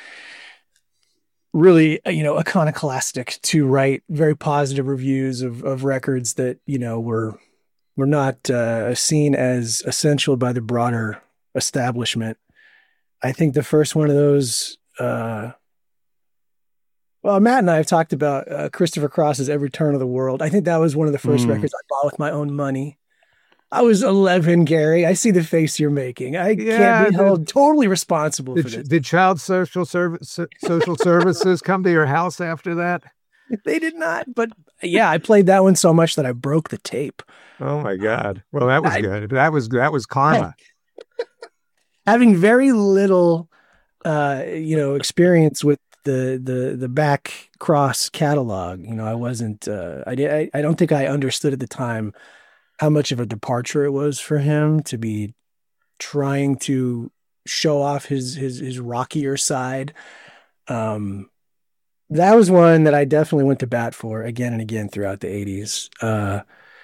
really, you know, iconoclastic to write very positive reviews of, of records that, you know, were, were not uh, seen as essential by the broader establishment. I think the first one of those, uh, well, Matt and I have talked about uh, Christopher Cross's Every Turn of the World. I think that was one of the first Mm. records I bought with my own money. I was eleven, Gary. I see the face you're making. I Yeah, can't be the- held totally responsible for Did, this. did child social service social services come to your house after that? They did not. But yeah, I played that one so much that I broke the tape. Oh my God. Well, that was I- good. That was that was karma. Having very little, uh, you know, experience with the the the back cross catalog, you know, I wasn't. Uh, I did. I, I don't think I understood at the time how much of a departure it was for him to be trying to show off his his his rockier side. Um, that was one that I definitely went to bat for again and again throughout the eighties. Uh,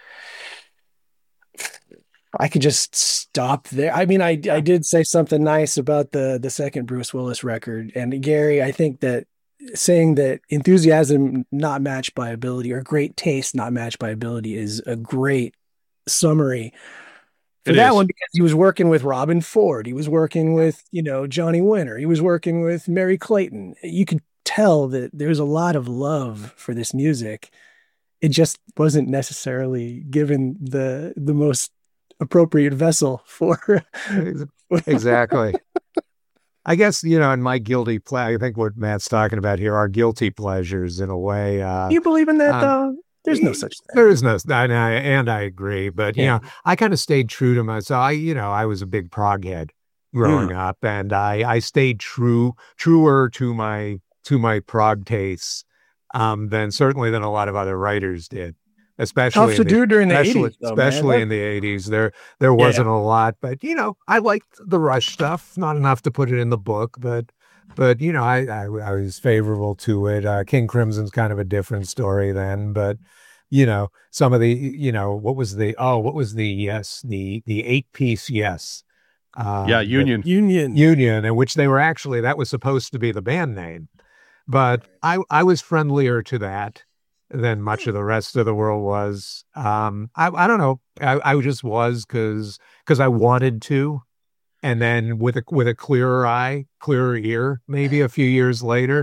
I could just stop there. I mean, I I did say something nice about the the second Bruce Willis record, and Gary, I think that saying that enthusiasm not matched by ability or great taste not matched by ability is a great summary for It that is. one, because he was working with Robin Ford, he was working with, you know, Johnny Winter, he was working with Mary Clayton. You could tell that there's a lot of love for this music. It just wasn't necessarily given the the most appropriate vessel for Exactly. I guess, you know, in my guilty pleasure, I think what Matt's talking about here are guilty pleasures in a way. Uh, you believe in that um, though? There's no such thing. There is no, and I, and I agree, but you Yeah. know, I kind of stayed true to myself. I, you know, I was a big prog head growing up, and I, I stayed true, truer to my, to my prog tastes, um, than certainly than a lot of other writers did, especially Tough in to the- do during the especially, eighties, though, man. especially Like, in the eighties. There, there wasn't a lot, but you know, I liked the Rush stuff. Not enough to put it in the book, but, but you know, I, I, I was favorable to it. Uh, King Crimson's kind of a different story then, but you know, some of the, you know, what was the, oh, what was the yes, the the eight piece yes, um, Yeah, that- Union. Union. Union, in which they were actually, that was supposed to be the band name, but I I was friendlier to that than much of the rest of the world was. Um, I I don't know, I, I just was because because I wanted to, and then with a with a clearer eye, clearer ear, maybe a few years later,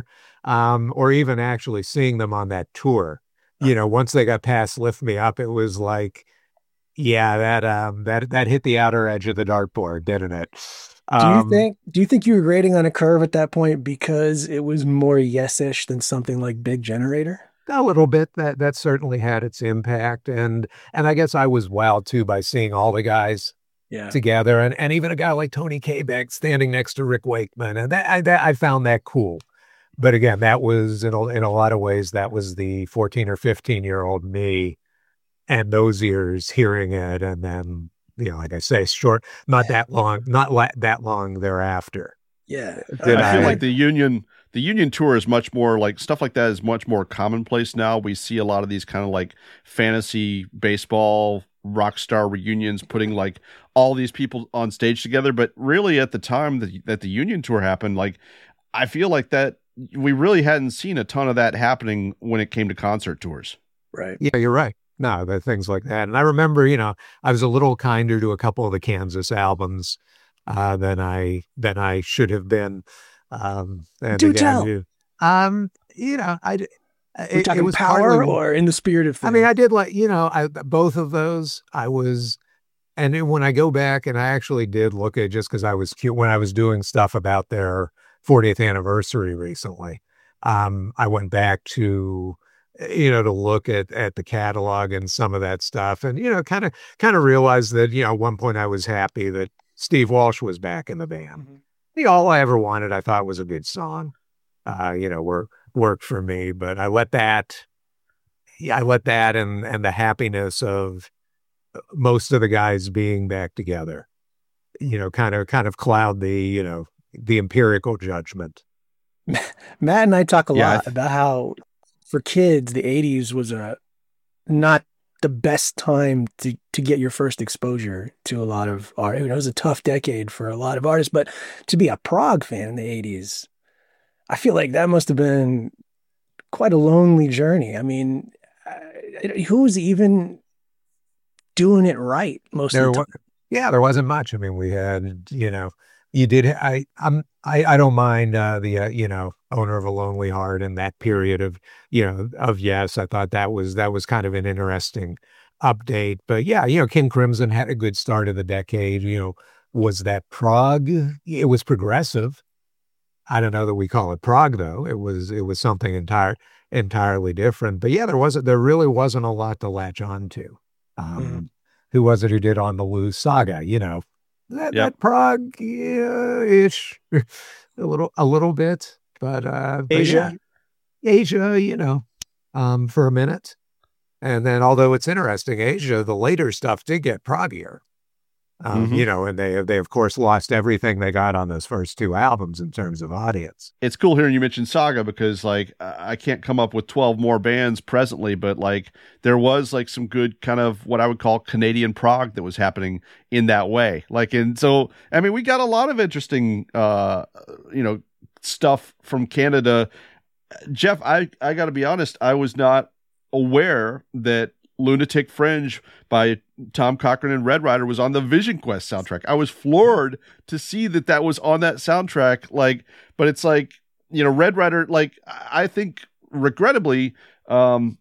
um, or even actually seeing them on that tour. You know, once they got past Lift Me Up, it was like, yeah, that um, that that hit the outer edge of the dartboard, didn't it? Do you Um, think do you think you were grading on a curve at that point because it was more yes-ish than something like Big Generator? A little bit. That that certainly had its impact, and and I guess I was wowed too by seeing all the guys Yeah. together, and and even a guy like Tony Kabeck standing next to Rick Wakeman, and that I that, I found that cool. But again, that was in a, in a lot of ways that was the fourteen or fifteen year old me, and those ears hearing it, and then you know, like I say, short, not that long, not la- that long thereafter. Yeah. Did I feel I- like the union the union tour is much more like stuff like that is much more commonplace now. We see a lot of these kind of like fantasy baseball rock star reunions putting like all these people on stage together. But really at the time that, that the union tour happened, like I feel like that we really hadn't seen a ton of that happening when it came to concert tours. Right. Yeah, you're right. No, the things like that. And I remember, you know, I was a little kinder to a couple of the Kansas albums uh, than I than I should have been. Um, and Do again, tell. you- Um, you know, I it, We're it talking was power partly- or in the spirit of things? I mean, I did like, you know, I both of those. I was, and then when I go back and I actually did look at just because I was cute when I was doing stuff about their fortieth anniversary recently. Um, I went back to, you know, to look at at the catalog and some of that stuff, and you know, kind of kind of realized that you know, at one point I was happy that Steve Walsh was back in the band. Mhm. The All I Ever Wanted, I thought was a good song. Uh, you know, work worked for me, but I let that, yeah, I let that and and the happiness of most of the guys being back together, you know, kind of kind of cloud the, you know, the empirical judgment. Matt and I talk a Yeah, I lot th- about how for kids the eighties was a not the best time to to get your first exposure to a lot of art. It was a tough decade for a lot of artists, but to be a prog fan in the eighties, I feel like that must have been quite a lonely journey. I mean, uh, who was even doing it right most There of the wa- time? yeah, there wasn't much. I mean, we had, you know, you did. I, I'm, I, I don't mind uh, the, uh, you know, Owner of a Lonely Heart and that period of, you know, of Yes. I thought that was that was kind of an interesting update. But yeah, you know, King Crimson had a good start of the decade. You know, was that prog? It was progressive. I don't know that we call it prog though. It was it was something entire entirely different. But yeah, there wasn't there really wasn't a lot to latch on to. Um, Mhm. Who was it who did On the Loose Saga? You know, that, Yep. that prog yeah, ish, a little a little bit, but uh, but Asia? yeah, Asia, you know, um, for a minute, and then although it's interesting, Asia, the later stuff did get proggier. Um, Mhm. You know, and they they of course lost everything they got on those first two albums in terms of audience. It's cool hearing you mention Saga because like I I can't come up with twelve more bands presently, but like there was like some good kind of what I would call Canadian prog that was happening in that way. Like, and so, I mean, we got a lot of interesting, uh, you know, stuff from Canada. Jeff, I, I gotta be honest, I was not aware that Lunatic Fringe by Tom Cochrane and Red Rider was on the Vision Quest soundtrack. I was floored to see that that was on that soundtrack. Like, but it's like, you know, Red Rider, like, I think regrettably, um,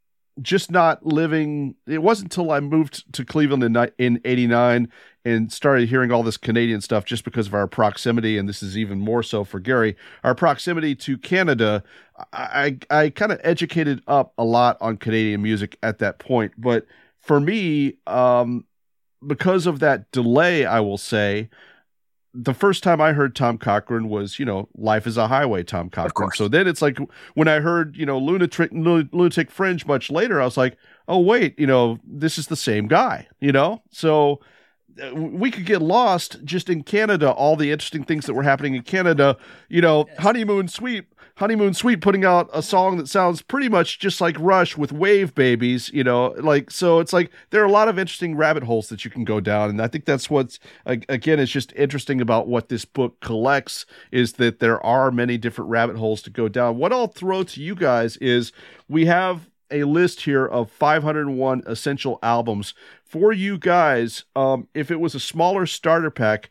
just not living. It wasn't until I moved to Cleveland in, ni- in eighty-nine and started hearing all this Canadian stuff just because of our proximity. And this is even more so for Gary, our proximity to Canada. I, I, I kind of educated up a lot on Canadian music at that point. But for me, um, because of that delay, I will say, the first time I heard Tom Cochrane was, you know, Life is a Highway, Tom Cochrane. course. So then it's like when I heard, you know, Lunatic, Lunatic Fringe much later, I was like, oh, wait, you know, this is the same guy, you know? So uh, we could get lost just in Canada, all the interesting things that were happening in Canada, you know, Honeymoon Suite. Honeymoon Suite putting out a song that sounds pretty much just like Rush with Wave Babies, you know, like, so it's like there are a lot of interesting rabbit holes that you can go down. And I think that's what's, again, is just interesting about what this book collects is that there are many different rabbit holes to go down. What I'll throw to you guys is we have a list here of five hundred one essential albums for you guys. Um, if it was a smaller starter pack,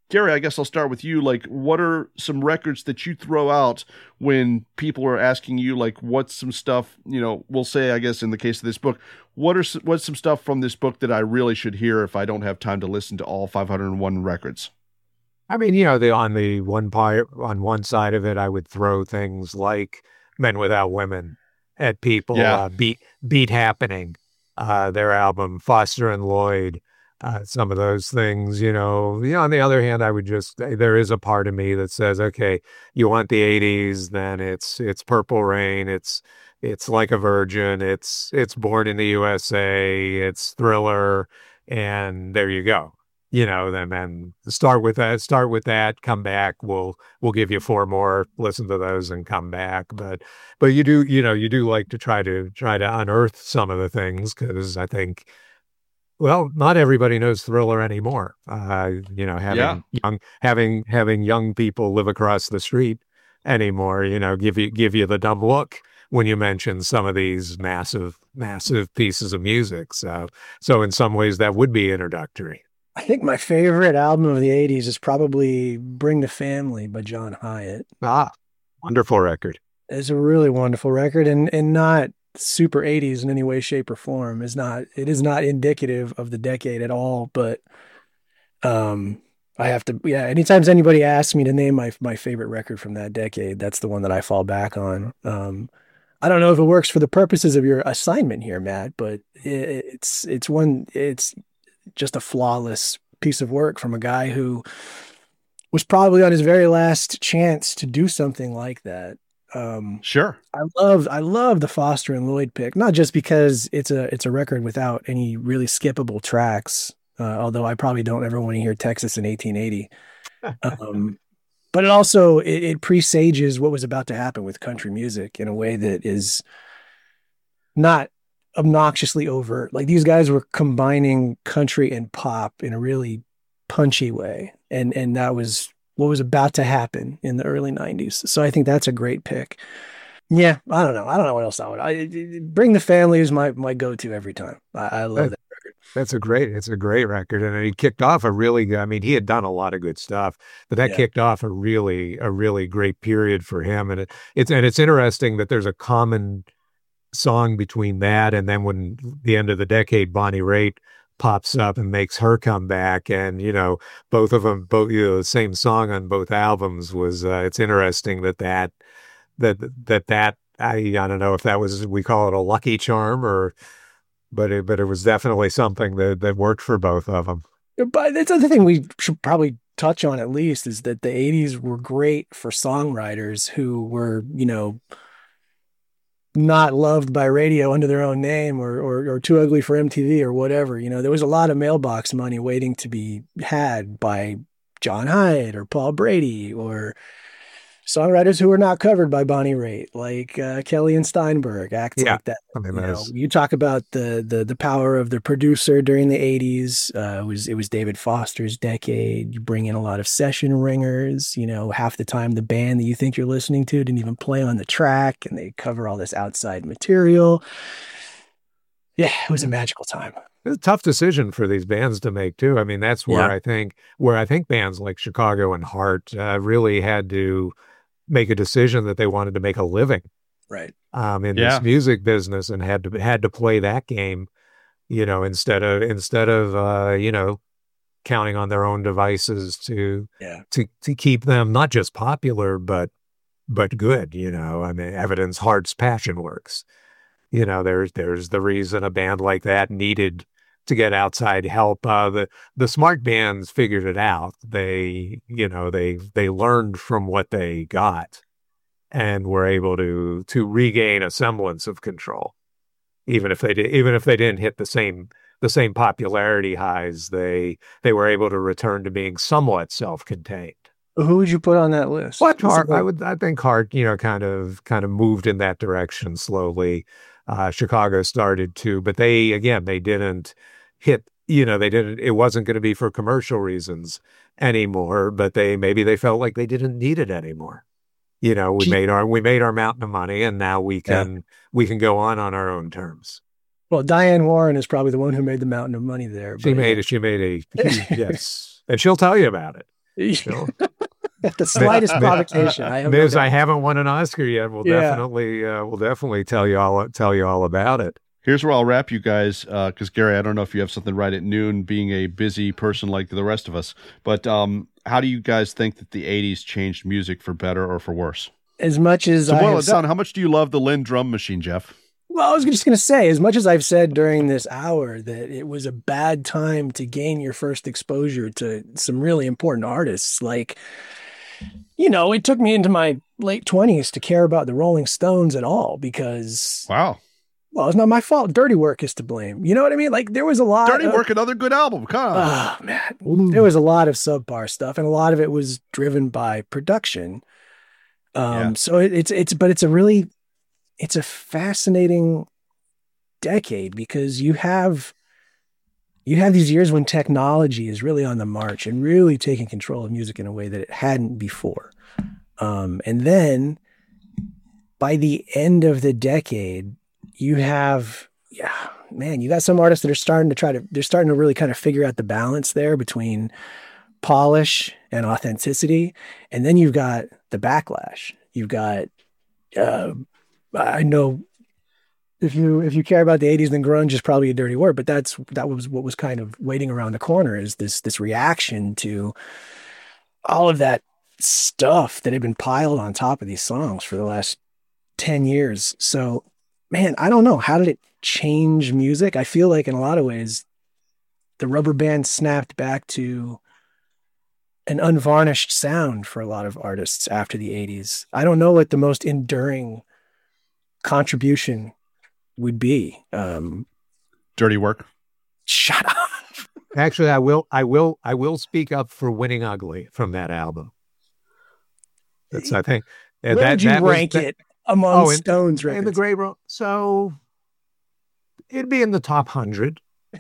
Gary, I guess I'll start with you. Like, what are some records that you throw out when people are asking you, like, what's some stuff, you know, we'll say, I guess, in the case of this book, what are some, what's some stuff from this book that I really should hear if I don't have time to listen to all five hundred one records? I mean, you know, the on the one part, on one side of it, I would throw things like Men Without Women at people, Yeah. uh, Beat, Beat Happening, uh, their album, Foster and Lloyd. Uh, some of those things, you know, you know, on the other hand, I would just, there is a part of me that says, okay, you want the eighties, then it's, it's Purple Rain. It's, it's Like a Virgin. It's, it's Born in the U S A. It's Thriller. And there you go. You know, then, then start with that, start with that, come back. We'll, we'll give you four more, listen to those and come back. But, but you do, you know, you do like to try to, try to unearth some of the things, because I think, well, not everybody knows Thriller anymore. Uh, you know, having Yeah. young, having having young people live across the street anymore, you know, give you give you the dumb look when you mention some of these massive, massive pieces of music. So, so in some ways, that would be introductory. I think my favorite album of the eighties is probably Bring the Family by John Hyatt. Ah, wonderful record. It's a really wonderful record, and and not super eighties in any way, shape, or form. Is not it is not indicative of the decade at all. But um, I have to, yeah. Anytime anybody asks me to name my my favorite record from that decade, that's the one that I fall back on. Um, I don't know if it works for the purposes of your assignment here, Matt, but it, it's it's one it's just a flawless piece of work from a guy who was probably on his very last chance to do something like that. Um, Sure. I love I love the Foster and Lloyd pick, not just because it's a it's a record without any really skippable tracks, uh, although I probably don't ever want to hear Texas in eighteen eighty. Um, but it also it, it presages what was about to happen with country music in a way that is not obnoxiously overt. Like, these guys were combining country and pop in a really punchy way, and and that was what was about to happen in the early nineties. So I think that's a great pick. Yeah, I don't know. I don't know what else I would. I, Bring the Family is my my go-to every time. I, I love that record. That's a great, it's a great record. And he kicked off a really good, I mean, he had done a lot of good stuff, but that Yeah. kicked off a really, a really great period for him. And it, it's, and it's interesting that there's a common song between that and then when the end of the decade, Bonnie Raitt pops up and makes her come back, and you know, both of them, both, you know, the same song on both albums was. Uh, it's interesting that that that that that I I don't know if that was, we call it a lucky charm, or but it but it was definitely something that that worked for both of them. But that's the other thing we should probably touch on at least, is that the eighties were great for songwriters who were, you know, not loved by radio under their own name, or, or or too ugly for M T V or whatever. You know, there was a lot of mailbox money waiting to be had by John Hyatt or Paul Brady, or songwriters who were not covered by Bonnie Raitt, like uh, Kelly and Steinberg, acts Yeah. like that. I mean, You know, there's- you talk about the the the power of the producer during the eighties. Uh, it was it was David Foster's decade. You bring in a lot of session ringers. You know, half the time the band that you think you're listening to didn't even play on the track, and they cover all this outside material. Yeah, it was a magical time. It's a tough decision for these bands to make too. I mean, that's where Yeah. I think where I think bands like Chicago and Heart uh, really had to make a decision that they wanted to make a living Right. um, in Yeah. this music business, and had to had to play that game, you know, instead of instead of uh, you know, counting on their own devices to Yeah. to to keep them not just popular but but good. You know, I mean, Evidence, Heart's Passion Works. You know, there's there's the reason a band like that needed to get outside help. Uh, the the smart bands figured it out. They, you know, they they learned from what they got, and were able to to regain a semblance of control, even if they did, even if they didn't hit the same the same popularity highs. They they were able to return to being somewhat self-contained. Who would you put on that list? What What's Heart? the- I would. I think Heart, you know, kind of kind of moved in that direction slowly. Uh, Chicago started to, but they again they didn't hit. You know, they didn't. It wasn't going to be for commercial reasons anymore. But they maybe they felt like they didn't need it anymore. You know, we Gee. made our we made our mountain of money, and now we can we can go on on our own terms. Well, Diane Warren is probably the one who made the mountain of money there. She but- made it. She made a huge, yes, and she'll tell you about it. Bill. At the slightest provocation. I have no Miz, doubt. I haven't won an Oscar yet. We'll Yeah. definitely, uh, we'll definitely tell you all, tell you all about it. Here's where I'll wrap you guys, because Gary, I don't know if you have something right at noon, being a busy person like the rest of us. But um, how do you guys think that the eighties changed music for better or for worse? As much as So I boil have it down. How much do you love the Lynn drum machine, Jeff? Well, I was just going to say, as much as I've said during this hour that it was a bad time to gain your first exposure to some really important artists, like, you know, it took me into my late twenties to care about the Rolling Stones at all because, Wow. well, it's not my fault. Dirty Work is to blame. You know what I mean? Like, there was a lot Dirty of, Work, another good album. Come on. oh, man. There was a lot of subpar stuff, and a lot of it was driven by production. Um, Yeah. So it, it's, it's, but it's a really, it's a fascinating decade because you have you have these years when technology is really on the march and really taking control of music in a way that it hadn't before. Um, and then by the end of the decade, you have, yeah, man, you got some artists that are starting to try to, they're starting to really kind of figure out the balance there between polish and authenticity. And then you've got the backlash. You've got, uh, I know if you if you care about the eighties, then grunge is probably a dirty word, but that's that was what was kind of waiting around the corner, is this this reaction to all of that stuff that had been piled on top of these songs for the last ten years. So, man, I don't know. How did it change music? I feel like in a lot of ways, the rubber band snapped back to an unvarnished sound for a lot of artists after the eighties. I don't know what the most enduring contribution would be. Um, Dirty Work. shut up. Actually, I will, I will, I will speak up for Winning Ugly from that album. That's, I think, Where that, did you that was- rank that- it among Oh, in- Stones in the records? Grey Room. So it'd be in the top hundred.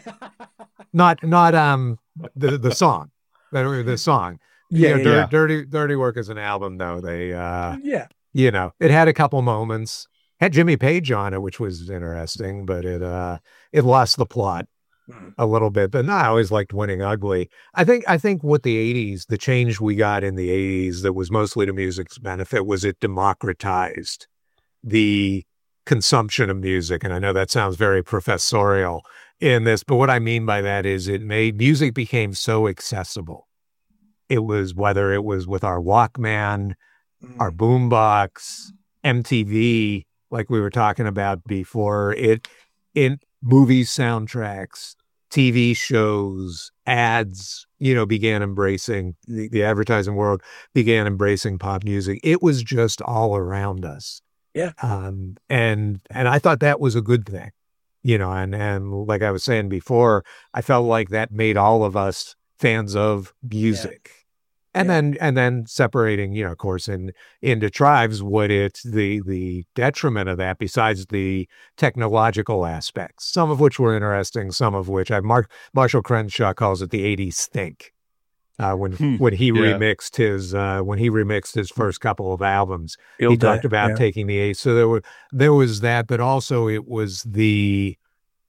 not, not um the the song, the, the song. Yeah, You know, yeah, Dir- yeah. Dirty Dirty Work is an album, though. They, uh, yeah. you know, it had a couple moments. Had Jimmy Page on it, which was interesting, but it uh it lost the plot Mhm. a little bit. But no, I always liked Winning Ugly. I think I think what the eighties, the change we got in the eighties that was mostly to music's benefit, was it democratized the consumption of music. And I know that sounds very professorial in this, but what I mean by that is it made music became so accessible. It was whether it was with our Walkman, our boombox, M T V, like we were talking about before, it in movies, soundtracks, T V shows, ads, you know, began embracing the, the advertising world began embracing pop music. It was just all around us. Yeah. Um, and and I thought that was a good thing, you know, and and like I was saying before, I felt like that made all of us fans of music. And Yeah. then and then separating, you know, of course, in into tribes, what it the the detriment of that, besides the technological aspects, some of which were interesting, some of which I Mark Marshall Crenshaw calls it the eighties stink. Uh, when Hmm. when he Yeah. remixed his uh, when he remixed his first couple of albums, You'll he die. talked about Yeah. taking the eight. So there were there was that, but also it was the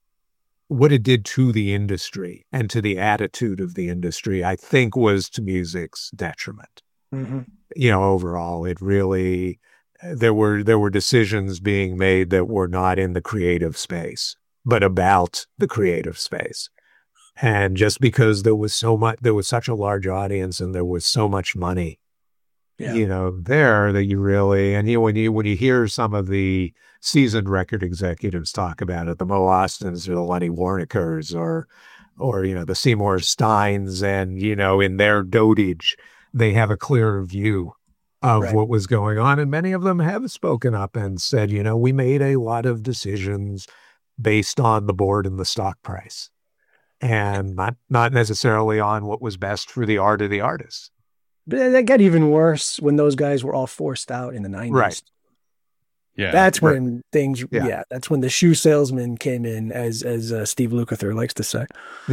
what it did to the industry and to the attitude of the industry, I think, was to music's detriment. Mhm. You know, overall, it really there were there were decisions being made that were not in the creative space, but about the creative space. And just because there was so much, there was such a large audience, and there was so much money, Yeah. you know, there that you really, and you when you when you hear some of the seasoned record executives talk about it, the Mo Austins or the Lenny Warnickers or or you know the Seymour Steins, and you know in their dotage, they have a clearer view of Right. what was going on, and many of them have spoken up and said, you know, we made a lot of decisions based on the board and the stock price, and not not necessarily on what was best for the art of the artist. But that got even worse when those guys were all forced out in the nineties. Right. Yeah. That's Right. when things, yeah. Yeah. that's when the shoe salesman came in, as as uh, Steve Lukather likes to say.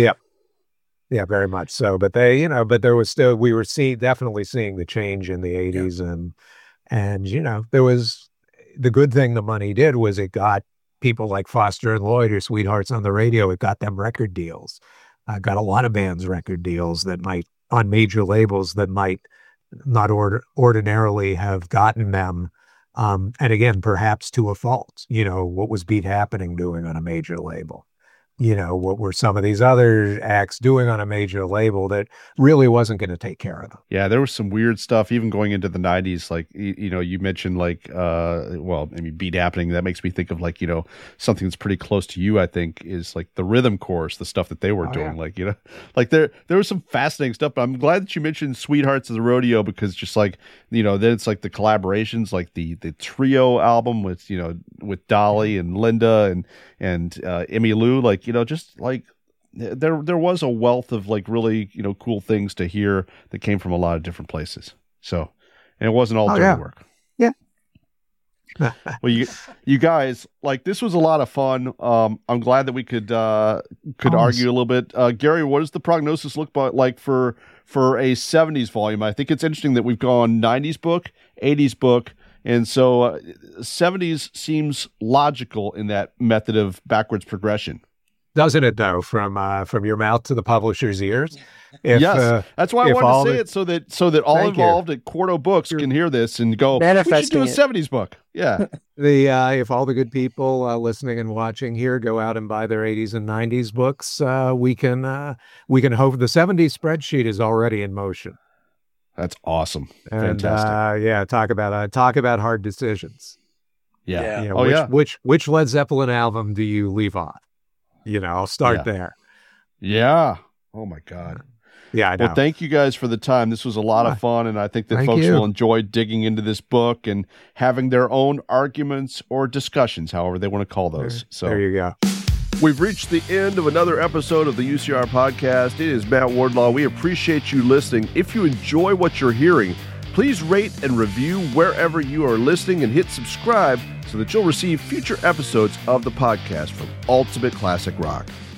Yeah, very much so. But they, you know, but there was still, we were seeing, definitely seeing the change in the eighties. And, and, you know, there was, the good thing the money did was it got people like Foster and Lloyd or Sweethearts on the radio. It got them record deals. Uh, got a lot of bands record deals that might on major labels that might not order, ordinarily have gotten them. Um, and again, perhaps to a fault. You know, what was Beat Happening doing on a major label? You know, what were some of these other acts doing on a major label that really wasn't going to take care of them? Yeah, there was some weird stuff even going into the nineties. Like, you, you know, you mentioned like, uh, well, I mean, Beat Happening. That makes me think of like, you know, something that's pretty close to you, I think, is like the Rhythm Chorus, the stuff that they were Oh, doing. yeah. Like, you know, like there there was some fascinating stuff. But I'm glad that you mentioned Sweethearts of the Rodeo, because just like, you know, then it's like the collaborations, like the the trio album with, you know, with Dolly and Linda and and uh, Emmylou, like, you know, just like there there was a wealth of like really, you know, cool things to hear that came from a lot of different places. So, and it wasn't all Oh, dirty yeah. work. Yeah. Well, you you guys, like, this was a lot of fun. Um, I'm glad that we could uh, could Oh, argue a little bit. Uh, Gary, what does the prognosis look bu- like for for a seventies volume? I think it's interesting that we've gone nineties book, eighties book, and so uh, seventies seems logical in that method of backwards progression. Doesn't it though? From uh, from your mouth to the publisher's ears. If, yes, uh, that's why I if wanted all to say the- it so that so that all Thank you. involved at Quarto Books can hear this and go, we should Manifesting do a it. seventies book. Yeah. the uh, if all the good people uh, listening and watching here go out and buy their eighties and nineties books, uh, we can uh, we can hope the seventies spreadsheet is already in motion. That's awesome. And Fantastic. uh, yeah, talk about uh, talk about hard decisions. Yeah. Yeah. You know, Oh, which, yeah. which which Led Zeppelin album do you leave off? You know, I'll start Yeah. there. Yeah. Oh my God. Yeah, I know. Well, thank you guys for the time. This was a lot Ah, of fun, and I think that thank folks you. will enjoy digging into this book and having their own arguments or discussions, however they want to call those. So There you go. we've reached the end of another episode of the U C R podcast. It is Matt Wardlaw. We appreciate you listening. If you enjoy what you're hearing, please rate and review wherever you are listening and hit subscribe so that you'll receive future episodes of the podcast from Ultimate Classic Rock.